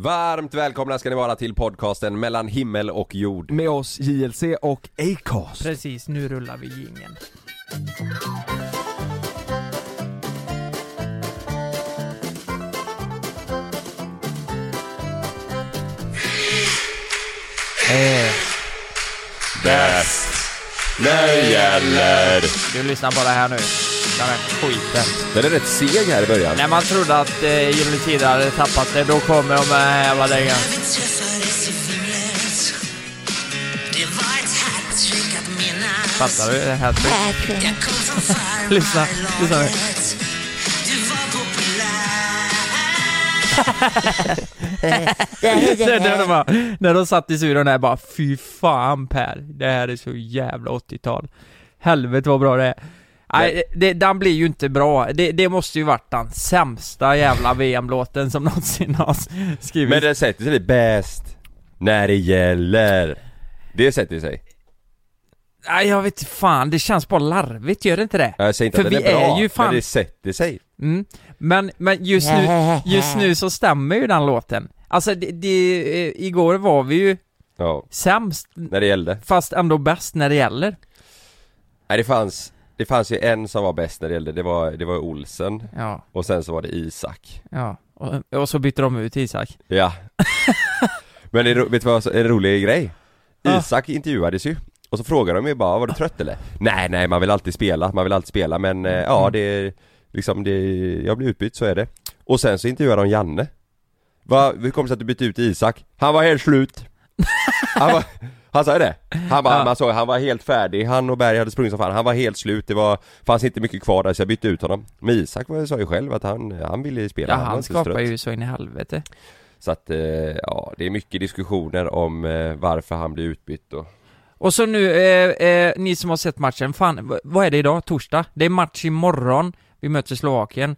Varmt välkomna ska ni vara till podcasten Mellan himmel och jord. Med oss JLC och Acast. Precis, nu rullar vi jingeln. Bäst när det gäller. Du lyssnar bara här nu. Den här skiten. Den är rätt seg här i början. När man trodde att Gyllene Tider hade tappat det, då kommer de med jävla dängan. Fattar du det här? Lyssna nu. När de satt i studion här bara, fy fan Per, det här är så jävla 80-tal. Helvete vad bra det är. Nej, den blir ju inte bra. Det måste ju varit den sämsta jävla VM-låten som någonsin har skrivit. Men det sätter sig bäst när det gäller. Det sätter sig. Nej, jag vet fan, det känns bara larvigt, gör det inte det? Jag säger inte för att det vi är bra, är ju fan... men det sätter sig. Men just nu så stämmer ju den låten. Alltså igår var vi ju sämst när det gällde. Fast ändå bäst när det gäller. Nej, det fanns ju en som var bäst när det gällde. Det var Olsen. Ja. Och sen så var det Isak. Ja. Och så bytte de ut Isak. Ja. Men vet du vad en rolig grej? Isak intervjuades ju. Och så frågade de ju bara, var du trött eller? Nej, man vill alltid spela. Men ja, det är liksom jag blir utbytt, så är det. Och sen så intervjuade de Janne. Hur kom det sig att du bytte ut Isak? Han var helt slut. Han sa ju det. Han var helt färdig. Han och Berg hade sprungit som fan. Han var helt slut. Fanns inte mycket kvar där, så jag bytte ut honom. Men Isak sa ju själv att han ville spela. Ja, han skapar ju så in i helvete. Så att ja, det är mycket diskussioner om varför han blir utbytt och så nu, ni som har sett matchen, fan, vad är det idag? Torsdag? Det är match imorgon. Vi möter Slovakien.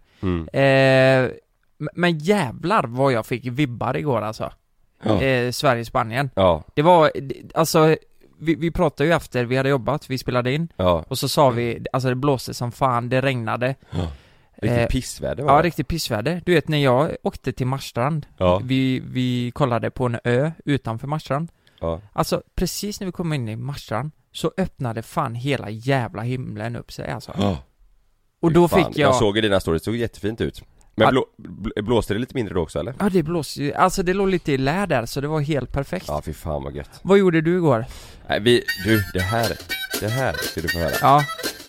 Men jävlar vad jag fick vibbar igår alltså. Sverige-Spanien. Det var, alltså, vi pratade ju efter vi hade jobbat, vi spelade in. Och så sa vi, alltså det blåste som fan, det regnade. Riktigt pissväder var det. Ja, riktigt pissväder. Du vet, när jag åkte till Marstrand, vi kollade på en ö utanför Marstrand. Alltså, precis när vi kom in i Marstrand så öppnade fan hela jävla himlen upp sig alltså. Och då fick jag såg i dina stories, det såg jättefint ut. Men blåste det lite mindre då också, eller? Ja, det blåste ju. Alltså det låg lite i lä där, så det var helt perfekt. Ja, fy fan vad gött. Vad gjorde du igår? Nej, det här ska du få höra. Ja.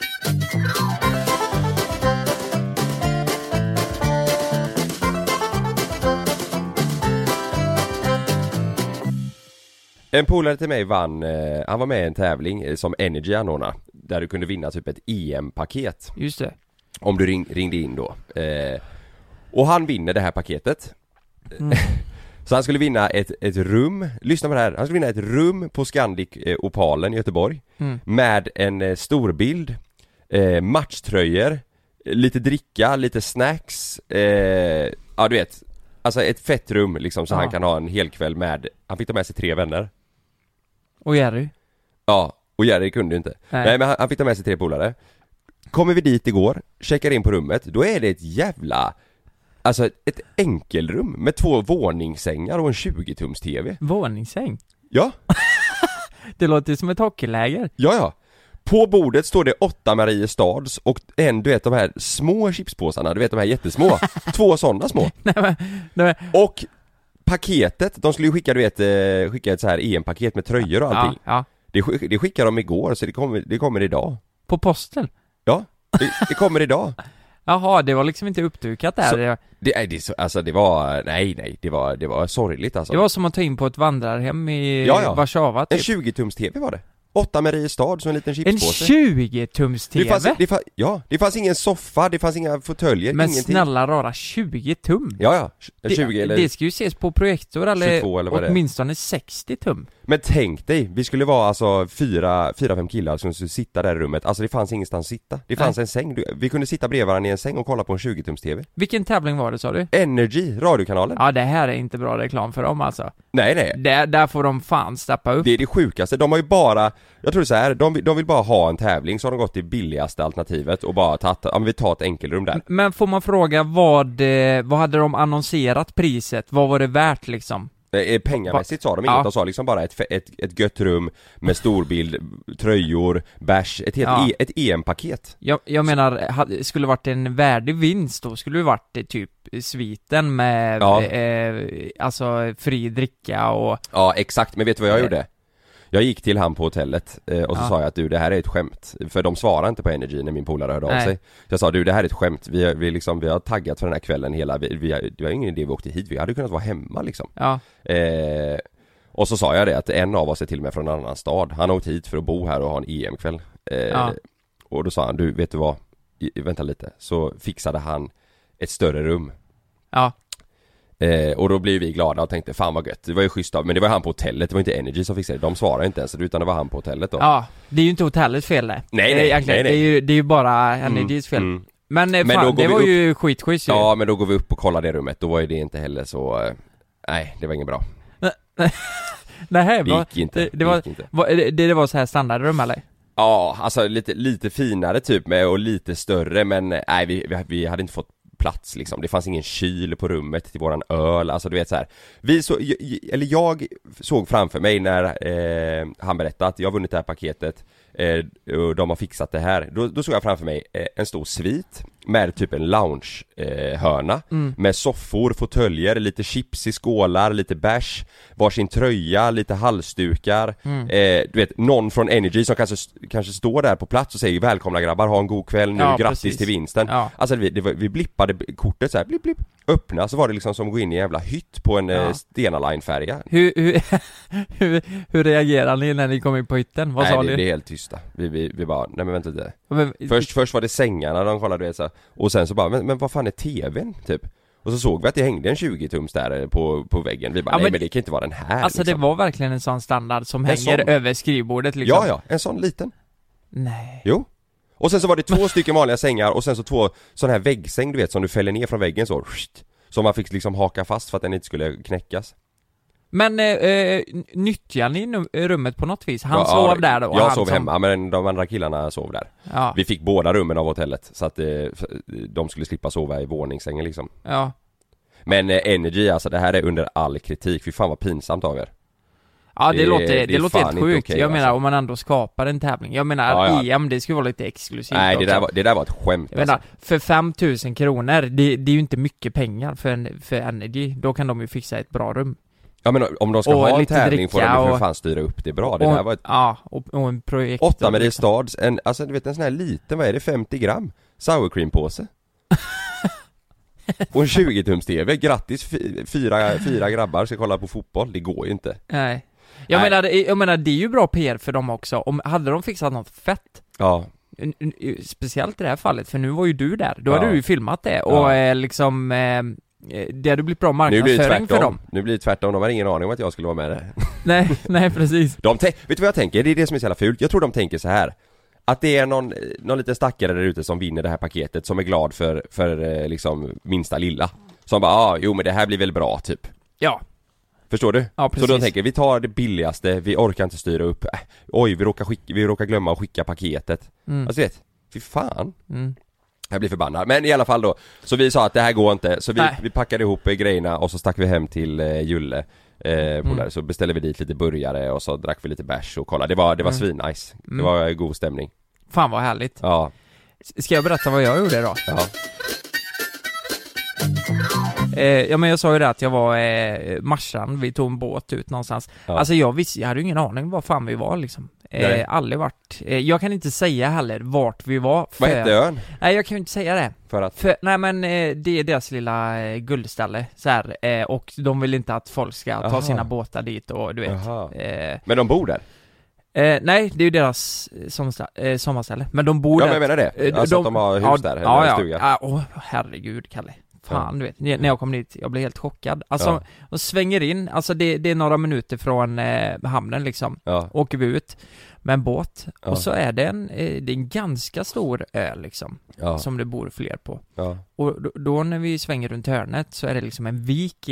En polare till mig vann, han var med i en tävling som Energy anordnade, där du kunde vinna typ ett EM-paket. Just det. Om du ringde in då. Och han vinner det här paketet. Så han skulle vinna ett rum. Lyssna på det här. Han skulle vinna ett rum på Scandic Opalen i Göteborg. Med en storbild, matchtröjor, lite dricka, lite snacks. Ja, du vet. Alltså ett fett rum liksom, så han kan ha en hel kväll med. Han fick ta med sig 3 vänner. Och Jerry? Ja, och Jerry kunde ju inte. Nej, men han fick ta med sig 3 polare. Kommer vi dit igår, checkar in på rummet, då är det ett jävla... Alltså ett enkelrum med 2 våningssängar och en 20-tums TV. Våningssäng? Ja. Det låter som ett hockeyläger. Ja. På bordet står det 8 Mariestads och en, du vet, de här små chipspåsarna, du vet de här jättesmå. 2 sådana små. Nej. Och paketet, de skulle ju skicka ett så här EM-paket med tröjor och allting. Ja. Det skickade de igår, så det kommer idag. På posten? Ja, det kommer idag. Jaha, det var liksom inte uppdukat där. Det var sorgligt alltså. Det var som att ta in på ett vandrarhem i Warszawa typ. En 20-tums TV var det. 8 Mariestad som en liten chipspåse. En 20-tums TV? Det fanns ingen soffa, det fanns inga fåtöljer, men ingenting. snälla rara, 20 tum? Ja, 20 eller... Det ska ju ses på projektor eller 22 eller vad det är. Åtminstone 60 tum. Men tänk dig, vi skulle vara alltså 4-5 killar som skulle sitta där i rummet. Alltså det fanns ingenstans att sitta. Det fanns en säng, vi kunde sitta bredvid varandra i en säng och kolla på en 20-tums TV. Vilken tävling var det, sa du? Energy, radiokanalen. Ja, det här är inte bra reklam för dem alltså. Nej. Där får de fan steppa upp. Det är det sjukaste, de har ju bara Jag tror så här, de vill bara ha en tävling, så har de gått till billigaste alternativet och bara tagit, ja men vi tar ett enkelrum där. Men får man fråga vad hade de annonserat priset? Vad var det värt liksom? Pengamässigt sa de inget, de sa liksom bara ett gött rum med storbild, tröjor, bärs, ett EM-paket. Jag menar, skulle varit en värdig vinst då skulle det varit typ sviten med alltså fri dricka och... Ja, exakt, men vet du vad jag gjorde? Jag gick till han på hotellet och så sa jag att du, det här är ett skämt. För de svarar inte på Energy när min polare hörde av sig. Så jag sa, du, det här är ett skämt. Vi har taggat för den här kvällen hela. Det var ingen idé vi åkte hit. Vi hade kunnat vara hemma liksom. Ja. Och så sa jag det att en av oss är till och med från en annan stad. Han har åkt hit för att bo här och ha en EM-kväll. Och då sa han, du, vet du vad? Vänta lite. Så fixade han ett större rum. Ja. Och då blev vi glada och tänkte, fan vad gött. Det var ju schysst av, men det var han på hotellet. Det var inte Energy som fixade det. De svarade inte ens, utan det var han på hotellet då. Ja, det är ju inte hotellets fel det. Nej. Det är ju bara Energys fel. Men fan, det var ju skitschysst ju. Ja, men då går vi upp och kollar det rummet. Då var ju det inte heller så... nej, det var inget bra. Nej, det gick inte. Det var så här standardrum eller? Ja, alltså lite finare typ med och lite större, men nej, vi hade inte fått plats liksom. Det fanns ingen kyl på rummet till våran öl. Alltså du vet så här. Jag såg framför mig när han berättade att jag har vunnit det här paketet och de har fixat det här. Då såg jag framför mig en stor svit med typ en lounge hörna med soffor, fåtöljer, lite chips i skålar, lite bärs, varsin tröja, lite halsdukar. Du vet, någon från Energy som kanske står där på plats och säger välkomna grabbar, ha en god kväll nu, grattis till vinsten. Ja. Alltså vi blippade kortet så här, blipp blipp, öppna, så var det liksom som att gå in i en jävla hytt på en Stena Line-färja. Hur reagerade ni när ni kom in på hytten? Vad sa ni? Det är helt tysta. Vi bara, nej men vänta lite. Först var det sängarna, de kollade det så, och sen så bara, men vad fan är tvn typ? Och så såg vi att det hängde en 20-tums där på väggen. Vi bara, nej men det kan inte vara den här. Alltså liksom. Det var verkligen en sån standard som hänger över skrivbordet liksom. Ja, en sån liten. Nej. Jo. Och sen så var det 2 stycken vanliga sängar och sen så 2 sån här väggsäng, du vet, som du fäller ner från väggen så. Som man fick liksom haka fast för att den inte skulle knäckas. Men nyttjar ni rummet på något vis? Han sov där då? Jag sov hemma, men de andra killarna sov där. Ja. Vi fick båda rummen av hotellet så att de skulle slippa sova i våningssängen liksom. Ja. Men Energy, alltså det här är under all kritik. Fy fan vad pinsamt av er. Ja, det låter helt sjukt. Okay, jag menar, alltså. om man ändå skapar en tävling. Jag menar, EM, det skulle vara lite exklusivt. Nej, det där var ett skämt. Jag menar, för 5 000 kronor, det är ju inte mycket pengar för Energy. Då kan de ju fixa ett bra rum. Ja, men om de ska ha en tävling får de för fan styra upp det bra. Det där var ett... Ja, och en projekt. 8 med stads, alltså du vet en sån här liten, vad är det, 50 gram? Sour cream påse. Och en 20-tums TV, grattis, 4 grabbar ska kolla på fotboll. Det går ju inte. Nej. Jag menar, det är ju bra PR för dem också. Hade de fixat något fett. Ja. Speciellt i det här fallet, för nu var ju du där. Då hade du ju filmat det. Och liksom... det hade blivit bra marknadsföring för dem. Nu blir det tvärtom. De har ingen aning om att jag skulle vara med där. nej, precis. Vet du vad jag tänker? Det är det som är så jävla fult. Jag tror de tänker så här. Att det är någon liten stackare där ute som vinner det här paketet, som är glad för liksom minsta lilla. Som bara, jo men det här blir väl bra typ. Ja. Förstår du? Ja, precis. Så då tänker vi tar det billigaste, vi orkar inte styra upp. Oj, vi råkar glömma att skicka paketet. Alltså vet, fy fan. Jag blir förbannad. Men i alla fall då, så vi sa att det här går inte. Så vi packade ihop grejerna och så stack vi hem till Julle. Så beställde vi dit lite burgare och så drack vi lite bärs och kolla. Det var svinnice. Det var god stämning. Fan vad härligt. Ja. Ska jag berätta vad jag gjorde då? Ja. Ja, men jag sa ju det att jag var marsan, vi tog en båt ut någonstans. Ja. Alltså jag hade ju ingen aning var fan vi var liksom. Aldrig varit. Jag kan inte säga heller vart vi var. Vad hette ön? Nej, jag kan ju inte säga det. För att? Nej, men det är deras lilla guldställe så här, och de vill inte att folk ska ta sina båtar dit och du vet. Men de bor där? Nej, det är ju deras sommarställe. Men de bor där. Ja, men jag menar det. Alltså att de har hus där, eller stuga. Herregud, Kalle. Fan, du vet, när jag kom dit, jag blev helt chockad. Alltså, de svänger in, alltså det är några minuter från hamnen liksom. Åker vi ut med en båt. Och så är det en ganska stor ö liksom. Som det bor fler på. Och då när vi svänger runt hörnet så är det liksom en vik in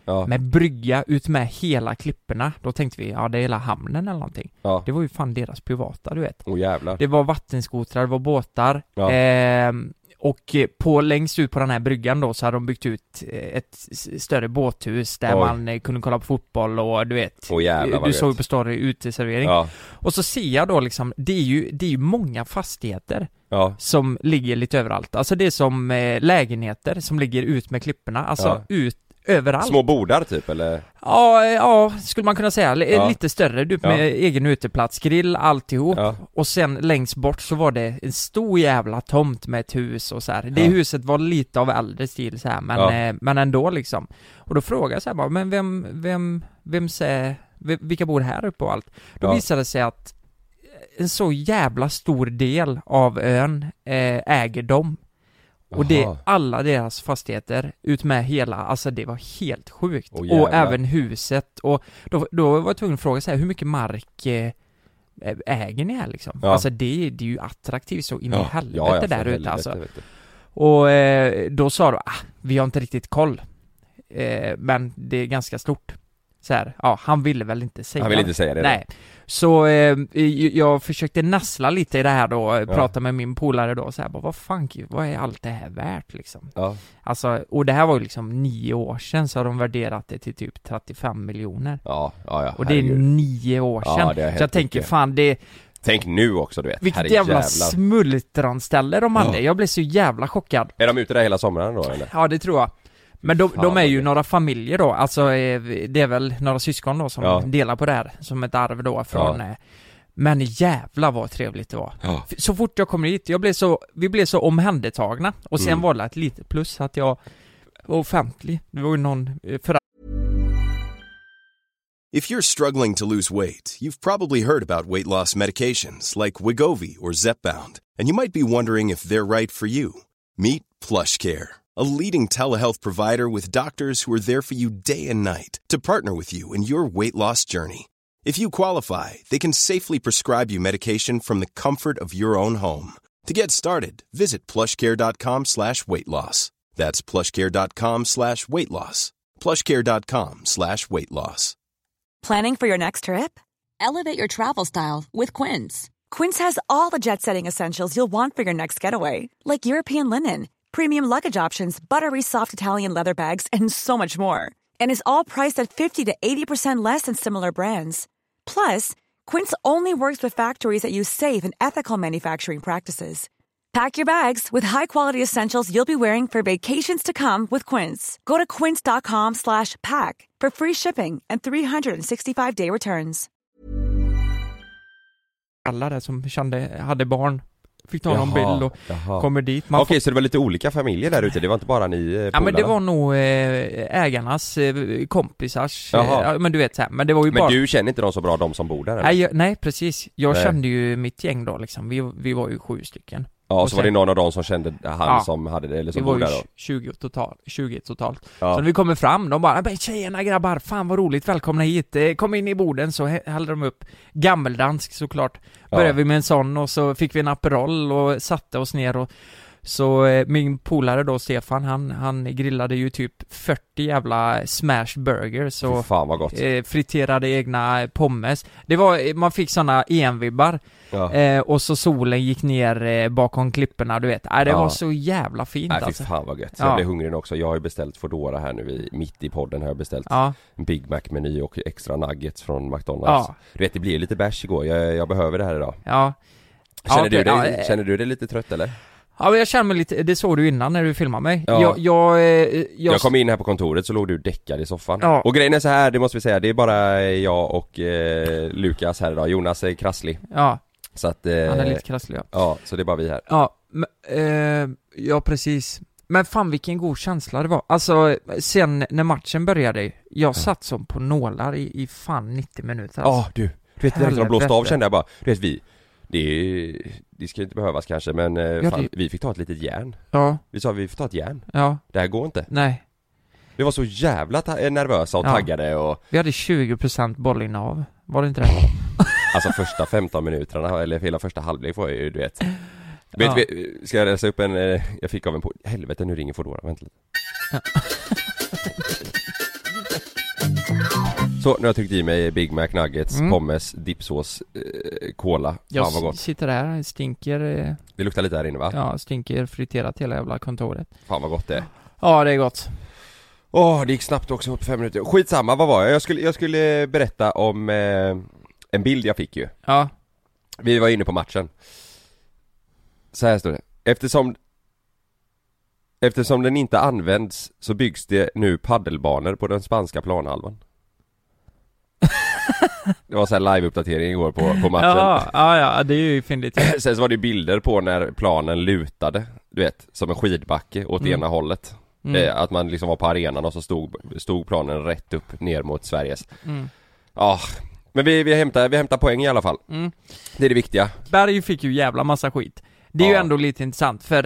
med brygga ut med hela klipporna. Då tänkte vi, ja det är hela hamnen eller någonting. Det var ju fan deras privata, du vet. Jävlar. Det var vattenskotrar, det var båtar. Och längst ut på den här bryggan då så hade de byggt ut ett större båthus där man kunde kolla på fotboll och du vet, du såg på större uteservering. Och så ser jag då liksom, det är ju många fastigheter som ligger lite överallt. Alltså det är som lägenheter som ligger ut med klipporna, alltså ut överallt. Små bordar typ, eller? Ja, skulle man kunna säga. Lite större, du med egen uteplats, grill, alltihop. Och sen längst bort så var det en stor jävla tomt med ett hus och så här. Det huset var lite av äldre stil så här, men ändå liksom. Och då frågade jag så här bara, men vilka bor här uppe och allt? Då visade det sig att en så jävla stor del av ön äger dem. Och det är alla deras fastigheter ut med hela, alltså det var helt sjukt. Och även huset. Och då var jag tvungen att fråga så här, hur mycket mark äger ni här liksom? Alltså det är ju attraktivt så in i helvete där ute alltså. Och då sa de, vi har inte riktigt koll. Men det är ganska stort. Så här, han ville väl inte säga. Han ville inte säga det. Nej. Så jag försökte nassla lite i det här då, prata med min polare då så här, bara, vad är allt det här värt liksom? Alltså, och det här var ju liksom 9 år sedan så har de värderat det till typ 35 miljoner. Och det är 9 år sedan. Så jag tänker fan det. Tänk nu också, du vet. Vilket jävla smultranställe de hade. Jag blev så jävla chockad. Är de ute där hela sommaren då eller? Ja, det tror jag. Men de är ju några familjer då, alltså det är väl några syskon då som delar på det här som ett arv då från men jävla vad trevligt det var. Så fort jag kommer hit, vi blev så omhändertagna och sen var det ett litet plus att jag var offentlig. Det var ju någon If you're struggling to lose weight, you've probably heard about weight loss medications like Wegovy or Zepbound, and you might be wondering if they're right for you. Meet PlushCare, a leading telehealth provider with doctors who are there for you day and night to partner with you in your weight loss journey. If you qualify, they can safely prescribe you medication from the comfort of your own home. To get started, visit plushcare.com/weightloss. That's plushcare.com/weightloss. plushcare.com/weightloss. Planning for your next trip? Elevate your travel style with Quince. Quince has all the jet-setting essentials you'll want for your next getaway, like European linen, premium luggage options, buttery soft Italian leather bags, and so much more. And is all priced at 50 to 80% less than similar brands. Plus, Quince only works with factories that use safe and ethical manufacturing practices. Pack your bags with high-quality essentials you'll be wearing for vacations to come with Quince. Go to quince.com/pack for free shipping and 365-day returns. Alla där som hade barn fick ta någon bild och kommer dit. Okej, så det var lite olika familjer där ute, det var inte bara ni polarna? Ja, men det var nog ägarnas kompisars, men du vet så här, men det var ju men bara... du känner inte de så bra, de som bor där? Nej, precis. Jag kände ju mitt gäng då liksom, vi var ju 7 stycken. Ja, och så var det någon av dem som kände han som hade det, eller som bor där då? 20 totalt. Så när vi kommer fram, de bara, tjejerna grabbar, fan vad roligt, välkomna hit, kom in i borden. Så hällde de upp gammeldansk såklart. Började vi med en sån och så fick vi en Aperol och satte oss ner och så min polare då, Stefan, han grillade ju typ 40 jävla smashed burgers och fan vad gott. Friterade egna pommes. Det var, man fick såna envibbar. Och så solen gick ner bakom klipporna, du vet. Det var så jävla fint. Alltså. Fan vad gött. Jag blev hungrig nu också. Jag har ju beställt Foodora här nu mitt i podden har jag beställt en Big Mac-meny och extra nuggets från McDonald's. Du vet, det blir lite bärs igår. Jag behöver det här idag. Känner du dig lite trött eller? Ja, men jag känner mig lite, det såg du innan när du filmade mig. Jag kom in här på kontoret så låg du däckad i soffan. Och grejen är så här, det måste vi säga, det är bara jag och Lukas här idag. Jonas är krasslig. Så att, han är lite krasslig, Ja, så det är bara vi här. Ja, precis. Men fan vilken god känsla det var. Alltså, sen när matchen började, jag satt som på nålar i fan 90 minuter. Alltså. Du vet, när de blåste av kände jag bara, du vet det ska inte behövas kanske, men vi fick ta ett litet järn. Vi sa vi får ta ett järn. Det här går inte. Nej. Vi var så jävla nervösa och taggade och... Vi hade 20% bollinnehav. Var det inte det? Alltså första 15 minuterna eller hela första halvlek var ju, du vet. Ska jag läsa upp jag fick av en på... Helvete, nu ringer Foodora, vänta lite. Så nu har jag tryckt i mig Big Mac Nuggets, pommes, dipsås, cola. Fan Jag vad gott. sitter där, stinker... Det luktar lite här inne va? Ja, stinker friterat hela jävla kontoret. Fan vad gott det är. Ja, det är gott. Det gick snabbt också på 5 minuter. Skitsamma, vad var jag? Jag skulle berätta om en bild jag fick ju. Ja. Vi var inne på matchen. Så här står det. Eftersom den inte används så byggs det nu paddelbanor på den spanska planhalvan. Det var så här live-uppdatering igår på matchen. Ja, det är ju fyndigt. Sen så var det bilder på när planen lutade, du vet, som en skidbacke åt ena hållet. Att man liksom var på arenan och så stod planen rätt upp ner mot Sveriges. Ja, men vi hämtar poäng i alla fall. Det är det viktiga. Berg fick ju jävla massa skit. Det är ju ändå lite intressant för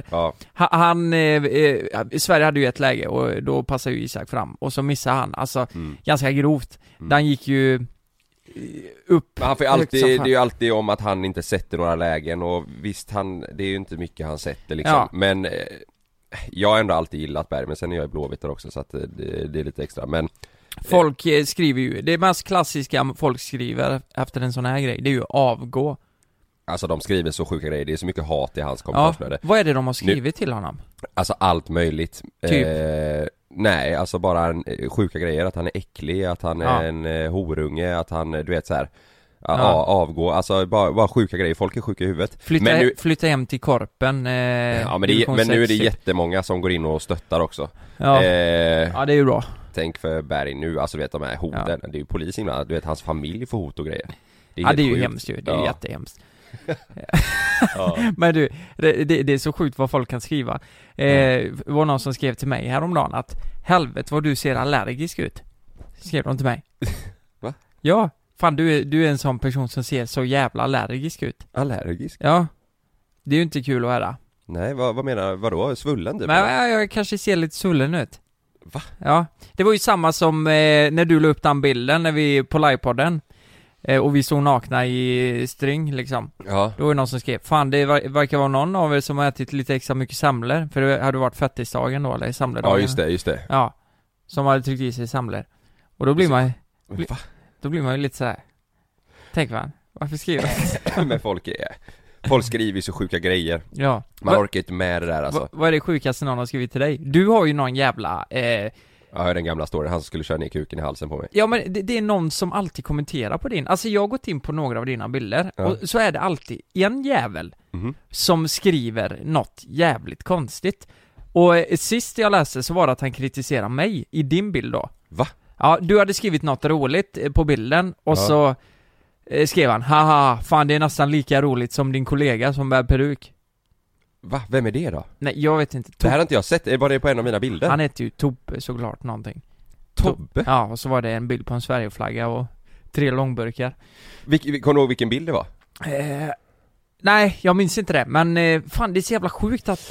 Sverige hade ju ett läge och då passade ju Isak fram och så missade han, alltså ganska grovt. Den gick ju upp. Men han får ju alltid, det är ju alltid om att han inte sätter några lägen och visst det är ju inte mycket han sätter liksom. Men jag har ändå alltid gillat Berg, men sen är jag i Blåvitt också så att det är lite extra. Men folk skriver ju, det mest klassiska folk skriver efter en sån här grej, det är ju avgå. Alltså de skriver så sjuka grejer, det är så mycket hat i hans kommentarsflöde. Vad är det de har skrivit till honom? Alltså allt möjligt. Typ? Nej, alltså bara sjuka grejer, att han är äcklig, att han är en horunge, att han, du vet så här. Avgå, alltså bara sjuka grejer, folk är sjuka i huvudet. Flytta hem till Korpen. Men nu är det jättemånga som går in och stöttar också. Ja, ja det är ju bra. Tänk för Berg nu, alltså du vet de här hoten, det är ju polisen innan, du vet hans familj får hot och grejer. Det är ju hemskt ju, det är jättehemskt. Men du, det är så sjukt vad folk kan skriva. Det var någon som skrev till mig häromdagen att helvete vad du ser allergisk ut. Skrev de till mig. Va? Ja, fan du är en sån person som ser så jävla allergisk ut. Allergisk? Ja. Det är ju inte kul att höra. Nej, vad menar du? Vadå? Svullen typ? Men jag kanske ser lite svullen ut. Va? Ja, det var ju samma som när du la upp den bilden när vi på livepodden. Och vi stod nakna i string liksom. Ja. Då var det någon som skrev, fan det verkar vara någon av er som har ätit lite extra mycket samler. För det hade varit fettisdagen då, eller samlerdagen. Ja just det. Ja, som hade tryckt i sig samler. Och då blir man då blir man ju lite så här. Tänk varför skriver men folk skriver ju så sjuka grejer. Ja. Man orkar inte med det där alltså. Vad är det sjukaste någon har skrivit till dig? Du har ju någon jävla Ja, den gamla storyn, han skulle köra ner kuken i halsen på mig. Ja, men det är någon som alltid kommenterar på din. Alltså jag har gått in på några av dina bilder och så är det alltid en jävel som skriver något jävligt konstigt. Och sist jag läste så var det att han kritiserar mig i din bild då. Va? Ja, du hade skrivit något roligt på bilden och så skrev han, haha, fan det är nästan lika roligt som din kollega som bär peruk. Va? Vem är det då? Nej, jag vet inte. Det här har inte jag sett, var det på en av mina bilder? Han heter ju Tobbe såklart någonting. Tobbe? Ja, och så var det en bild på en Sverigeflagga och 3 långburkar. Kommer du ihåg vilken bild det var? Nej, jag minns inte det. Men fan, det är så jävla sjukt att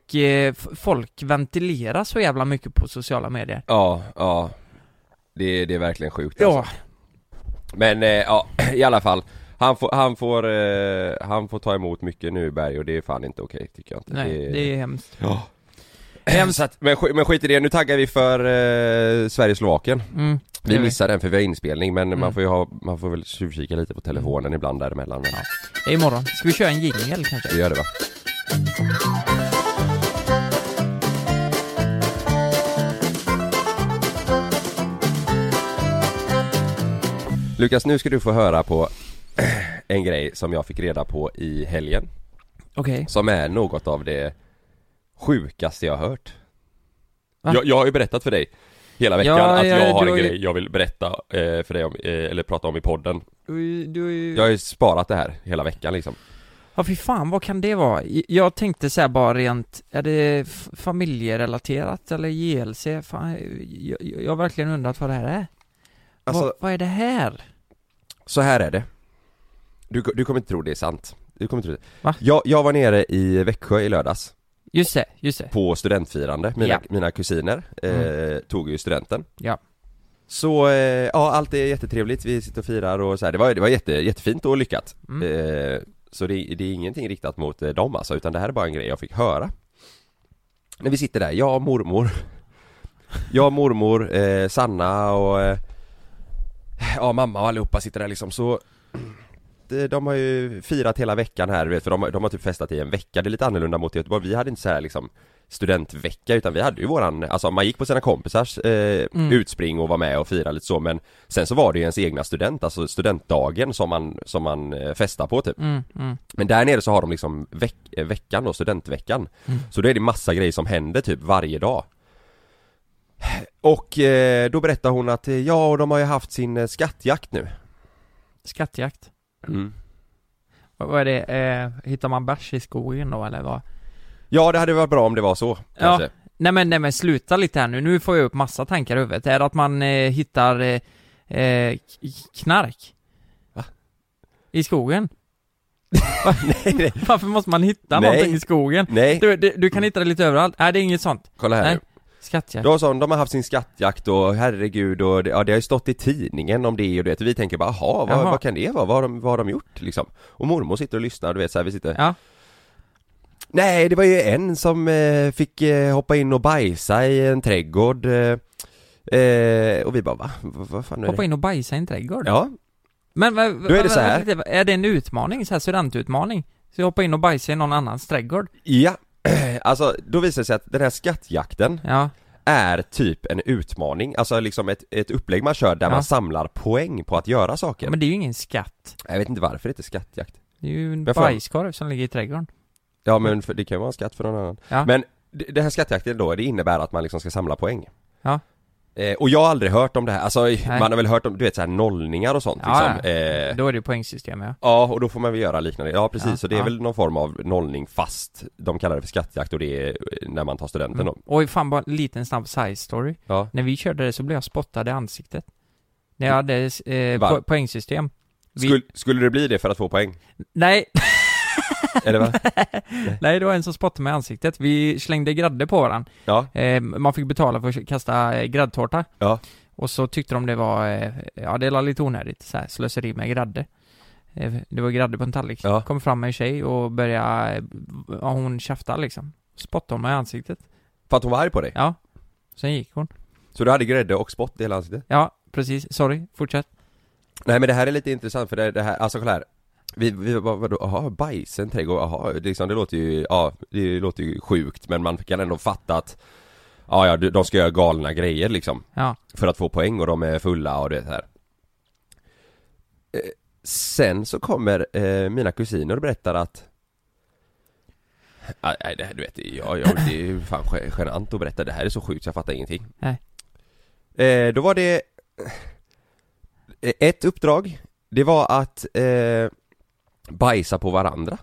folk ventilerar så jävla mycket på sociala medier. Ja. Det är verkligen sjukt alltså. Men i alla fall han får ta emot mycket nu Berg och det är fan inte okej tycker jag inte. Nej, det är hemskt. Ja. Hemskt. Men skit i det, nu taggar vi för Sverige-Slovakien. Vi missar den för vi har inspelning men man får väl tjuvkika lite på telefonen ibland däremellan. Ja. Det är imorgon. Ska vi köra en jingle kanske? Vi gör det va? Lukas, nu ska du få höra på en grej som jag fick reda på i helgen. Okej. Som är något av det sjukaste jag har hört. Jag har ju berättat för dig hela veckan att jag har en grej jag vill berätta för dig om, eller prata om i podden. Jag har ju sparat det här hela veckan liksom. Ja fy fan, vad kan det vara? Jag tänkte så här bara rent, är det familjerelaterat eller JLC? Fan, jag har verkligen undrat vad det här är. Alltså, vad är det här? Så här är det. Du kommer inte tro det är sant. Du kommer inte tro det. Va? Jag var nere i Växjö i lördags. Just det. På studentfirande. Mina kusiner tog ju studenten. Ja. Så allt är jättetrevligt. Vi sitter och firar och så här. Det var jättefint och lyckat. Så det är ingenting riktat mot dem alltså, utan det här är bara en grej jag fick höra. När vi sitter där, jag, mormor, Sanna och ja, mamma och allihopa sitter där liksom, så de har ju firat hela veckan här, vet, för de har typ festat i en vecka. Det är lite annorlunda mot Göteborg. Vi hade inte så här liksom studentvecka, utan vi hade ju våran, alltså man gick på sina kompisars utspring och var med och firade lite så, men sen så var det ju ens egna student, alltså studentdagen som man festar på typ. Men där nere så har de liksom veckan då, studentveckan. Så då är det massa grejer som händer typ varje dag. Och då berättar hon att ja, och de har ju haft sin skattjakt nu. Skattjakt? Vad är det? Hittar man bärs i skogen då, eller vad? Ja, det hade varit bra om det var så, kanske. Nej men sluta lite här nu. Nu får jag upp massa tankar i huvudet. Är det att man hittar knark? Va? I skogen? Nej. Varför måste man hitta någonting i skogen? Nej. Du kan hitta det lite överallt. Nej, det är inget sånt. Kolla här. Nej. Skattjakt. Då sa de har haft sin skattjakt och herregud, och det har ju stått i tidningen om det och det. Vi tänker bara, vad kan det vara? Vad har de gjort liksom? Och mormor sitter och lyssnar, du vet så här, vi sitter. Ja. Nej, det var ju en som fick hoppa in och bajsa i en trädgård. Och vi bara, va? Vad fan är det? Hoppa in och bajsa i en trädgård? Ja. Men då är det så här. Är det en utmaning, så här studentutmaning? Så jag hoppa in och bajsa i någon annans trädgård? Ja. Alltså, då visar det sig att den här skattjakten är typ en utmaning. Alltså liksom ett upplägg man kör där man samlar poäng på att göra saker. Men det är ju ingen skatt. Jag vet inte varför det är skattjakt. Det är ju en bajskorv som ligger i trädgården. Ja, men det kan ju vara en skatt för någon annan. Ja. Men det här skattjakten då, det innebär att man liksom ska samla poäng. Ja. Och jag har aldrig hört om det här. Alltså, man har väl hört om, du vet, så här nollningar och sånt liksom. Då är det poängsystem, ja. Ja, och då får man väl göra liknande. Ja, precis. Så det är väl någon form av nollning, fast de kallar det för skattjakt, och det är när man tar studenten då. Och fan, bara en liten snabb side story. Ja. När vi körde det så blev jag spottad i ansiktet. När jag hade poängsystem. Skulle det bli det för att få poäng? Nej. Eller va? Nej, det var en som spottade mig i ansiktet. Vi slängde grädde på varandra. Ja. Man fick betala för att kasta gräddtårta. Ja. Och så tyckte de det var, det var lite onödigt, så här, slöseri med grädde. Det var grädde på en tallrik. Ja. Kom fram en tjej och började, hon tjaftade liksom. Spottade hon mig i ansiktet. För att hon var arg på dig? Ja. Sen gick hon. Så du hade grädde och spott i hela ansiktet? Ja, precis. Sorry, fortsätt. Nej, men det här är lite intressant, för det här, alltså kolla här. Vi vadå, bajsen, trädgård, liksom, det låter ju sjukt, men man kan ändå fatta att de ska göra galna grejer liksom. Ja. För att få poäng, och de är fulla och det här. Sen så kommer mina kusiner och berättar att nej, det här, du vet, det är ju fan genant att berätta. Det här är så sjukt så jag fattar ingenting. Nej. Då var det ett uppdrag. Det var att bajsa på varandra.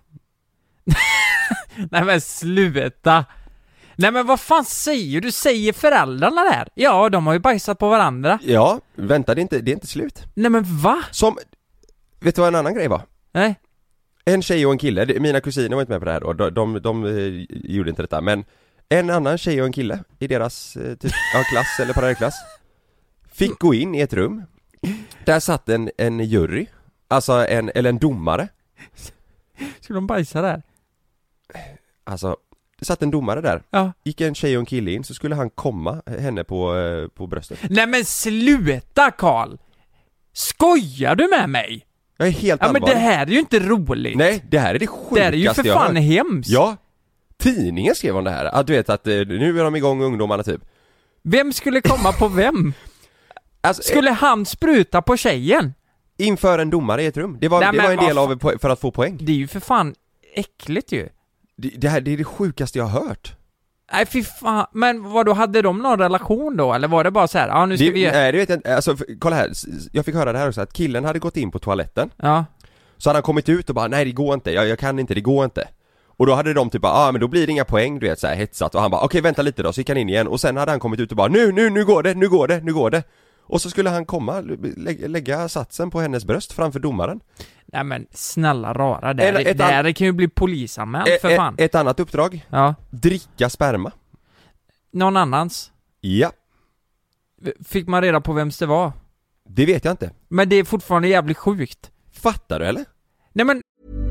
Nej men sluta. Nej men vad fan säger du? Säger föräldrarna där? Ja, de har ju bajsat på varandra. Ja, vänta, det är inte slut. Nej men va? Vet du vad en annan grej var? Nej. En tjej och en kille, mina kusiner var inte med på det här då. De gjorde inte detta, men en annan tjej och en kille i deras typ klass eller parallellklass fick gå in i ett rum. Där satt en jury, alltså en domare. Skulle de bajsa där? Alltså, det satt en domare där. Ja. Gick en tjej och en kille in, så skulle han komma henne på bröstet. Nej men sluta, Karl! Skojar du med mig? Jag är helt allvarlig. Men det här är ju inte roligt. Nej, det här är det sjukaste jag hört. Det är ju för fan hemskt. Ja, tidningen skrev om det här. Att du vet att nu är de igång, ungdomarna typ. Vem skulle komma på vem? Alltså, skulle han spruta på tjejen? Inför en domare i ett rum. Det var en del av för att få poäng. Det är ju för fan äckligt ju. Det är det sjukaste jag har hört. Nej fy fan, men vad då, hade de någon relation då? Eller var det bara så här, nu ska vi... Nej, det vet jag inte, alltså kolla här. Jag fick höra det här också, att killen hade gått in på toaletten. Ja. Så hade han kommit ut och bara, nej det går inte, jag kan inte, det går inte. Och då hade de typ bara, men då blir det inga poäng, du vet, så här hetsat. Och han bara, okej, vänta lite då, så gick han in igen. Och sen hade han kommit ut och bara, nu går det. Och så skulle han komma, lägga satsen på hennes bröst framför domaren. Nej men snälla rara, det kan ju bli polisanmäld för fan. Ett annat uppdrag. Ja. Dricka sperma. Någon annans? Ja. Fick man reda på vems det var? Det vet jag inte. Men det är fortfarande jävligt sjukt. Fattar du eller? Nej men...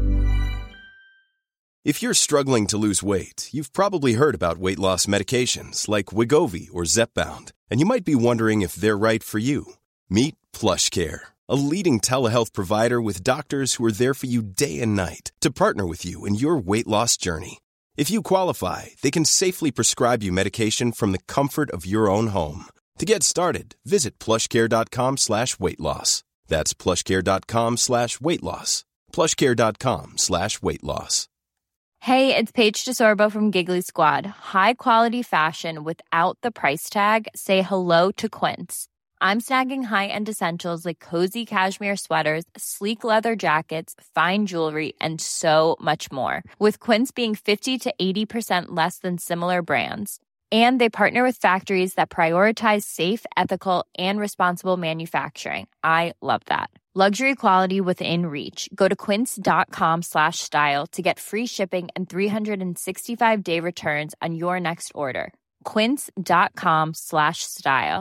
If you're struggling to lose weight, you've probably heard about weight loss medications like Wegovy or Zepbound, and you might be wondering if they're right for you. Meet PlushCare, a leading telehealth provider with doctors who are there for you day and night to partner with you in your weight loss journey. If you qualify, they can safely prescribe you medication from the comfort of your own home. To get started, visit plushcare.com/weightloss. That's plushcare.com/weightloss. plushcare.com/weightloss. Hey, it's Paige DeSorbo from Giggly Squad. High quality fashion without the price tag. Say hello to Quince. I'm snagging high-end essentials like cozy cashmere sweaters, sleek leather jackets, fine jewelry, and so much more. With Quince being 50 to 80% less than similar brands. And they partner with factories that prioritize safe, ethical, and responsible manufacturing. I love that. Luxury quality within reach. Go to quince.com/style to get free shipping and 365-day returns on your next order. quince.com/style.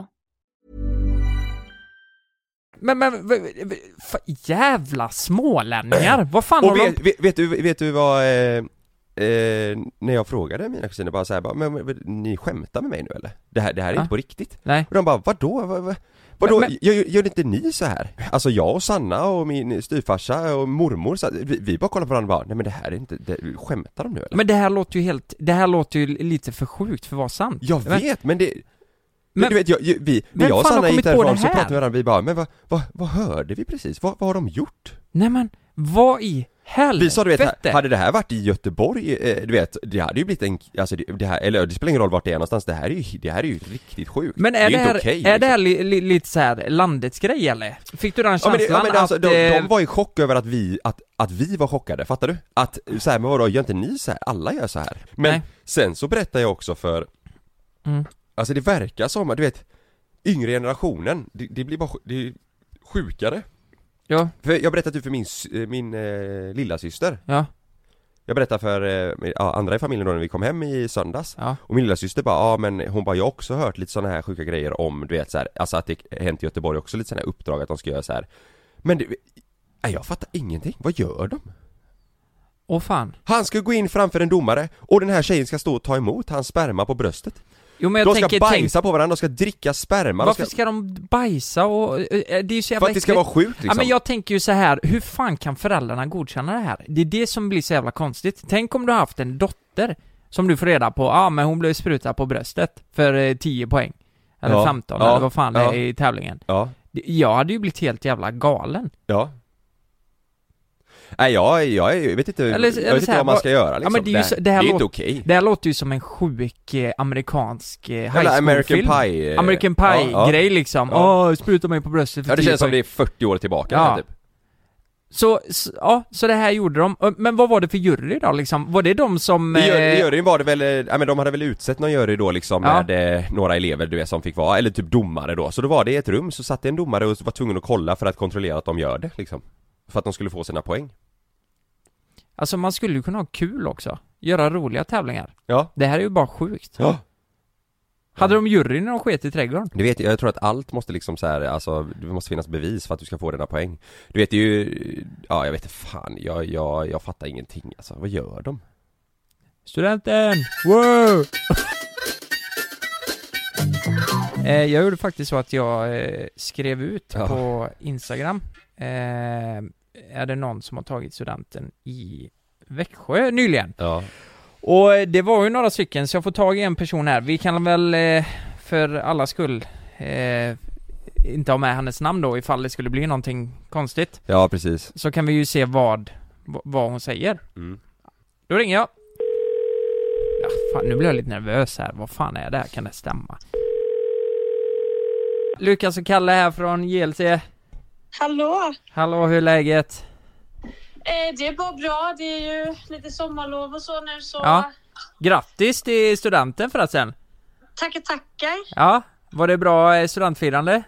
Men jävla smålänningar. Vad fan Och har de... vet du vad när jag frågade mina kusiner bara så här, men ni skämtar med mig nu eller? Det här är inte på riktigt. Nej. Och de bara, vadå? Vadå? Men- Gör inte ni så här? Alltså jag och Sanna och min styvfarsa och mormor så vi bara kollar på varandra och bara, nej men det här är inte, skämtar de nu eller? Men det här låter ju lite för sjukt för att vara sant. Jag vet, men det... Men- du vet, Vem jag och fan har Sanna gick kommit på därifrån det så här? pratade vi med varandra, vi bara, men vad hörde vi precis? Vad har de gjort? Nej men, vad i helvete? Vi sa, du vet, hade det här varit i Göteborg, du vet, det hade ju blivit en, alltså det här, eller det spelar ingen roll vart det är någonstans, det här är ju riktigt sjukt. Men är det ju här, inte okej, är det här liksom. lite så här landets grej eller? Fick du den känslan men alltså, att... de var i chock över att vi var chockade, fattar du? Att så här, men vadå, gör inte ni så här? Alla gör så här. Men Nej. sen så berättar jag också för alltså det verkar som, du vet, yngre generationen, det blir bara det är sjukare. Ja, För jag berättade för min lilla syster. ja, Jag berättade för andra i familjen då när vi kom hem i söndags. ja. Och min lilla syster bara, men hon bara, jag har också hört lite såna här sjuka grejer om, du vet så här, alltså att det hänt i Göteborg också, lite såna här uppdrag att de ska göra så här. Men jag fattar ingenting, vad gör de? Åh fan. Han ska gå in framför en domare och den här tjejen ska stå och ta emot hans sperma på bröstet. Jo men jag De ska tänker, bajsa på varandra, de ska dricka sperma. varför ska de bajsa och... det är ju så jävla För att det ska äckligt. vara sjukt liksom. Ja men jag tänker ju så här, hur fan kan föräldrarna godkänna det här? Det är det som blir så jävla konstigt. Tänk om du har haft en dotter som du får reda på, men hon blev sprutad på bröstet för 10 poäng. Eller 15, eller vad fan det är i tävlingen. Ja, Jag hade ju blivit helt jävla galen. ja. Nej, jag vet inte, jag vet så inte här, vad man ska göra liksom. Ja, men det är ju så, det är inte okej. Det här låter ju som en sjuk amerikansk high Eller school American film. Pie. American Pie-grej liksom. Ja. Spruta mig på bröstet för Ja, det 10 känns som poäng. det är 40 år tillbaka Ja. typ. Så det här gjorde de. Men vad var det för jury då liksom? Var det de som... Juryn var det väl, men de hade väl utsett någon jury då liksom Ja. med några elever du vet som fick vara, eller typ domare då. Så då var det i ett rum, så satt det en domare och var tvungen att kolla för att kontrollera att de gör det liksom. För att de skulle få sina poäng. Alltså man skulle ju kunna ha kul också. Göra roliga tävlingar. Ja. Det här är ju bara sjukt. Ja. Hade de jury när de sket i trädgården? Du vet, jag tror att allt måste liksom så här, alltså det måste finnas bevis för att du ska få dina poäng. Du vet ju, ja jag vet inte fan, jag fattar ingenting alltså. Vad gör de? Studenten! Wow! Jag gjorde faktiskt så att jag skrev ut på Instagram. Är det någon som har tagit studenten i Växjö nyligen? Ja. Och det var ju några stycken, så jag får tag i en person här. Vi kan väl för alla skull inte ha med hennes namn då, ifall det skulle bli någonting konstigt. Ja, precis. Så kan vi ju se vad hon säger. Mm. Då ringer jag. Ja, fan, nu blir jag lite nervös här. Vad fan är det här? Kan det stämma? Lukas och Kalle här från JLC. Hallå! Hallå, hur är läget? Det är bara bra, det är ju lite sommarlov och så nu så... Ja. Grattis till studenten förresten. Tackar. Ja, var det bra studentfirande?